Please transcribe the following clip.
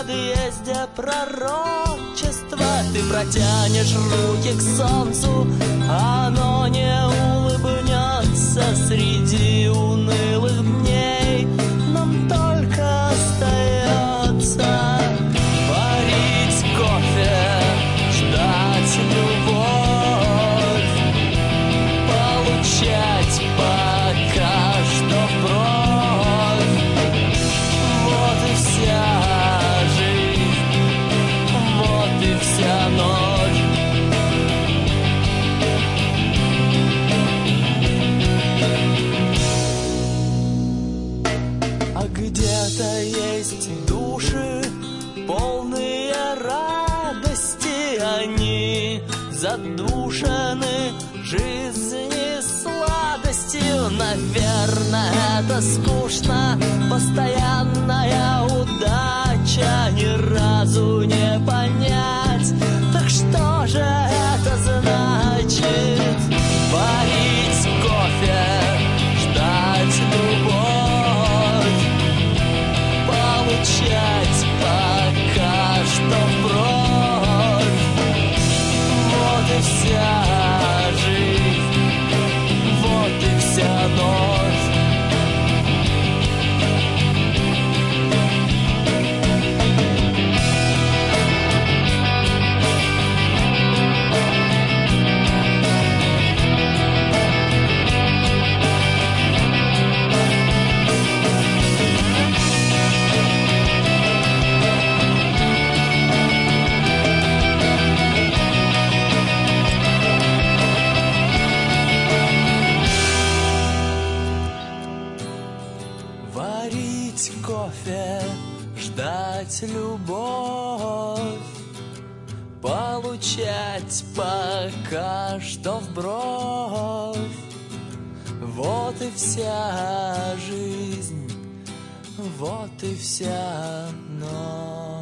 подъезде пророчество. Ты протянешь руки к солнцу, оно не улыбнется среди унылых дней. Нам только остается варить кофе, ждать любовь, получать пока что вброс. Вот и вся жизнь, вот и вся ночь. А где-то есть души, полные радости, они задушены жизни сладостью. Наверное, это скучно, постоянная удача, ни разу не понять. Так что же это значит? Варить кофе, ждать любовь, получать пока что вброс. Вот и вся жизнь, вот и вся ночь. Варить кофе, ждать любовь, получать пока что вброс. Вот и вся жизнь, вот и вся ночь.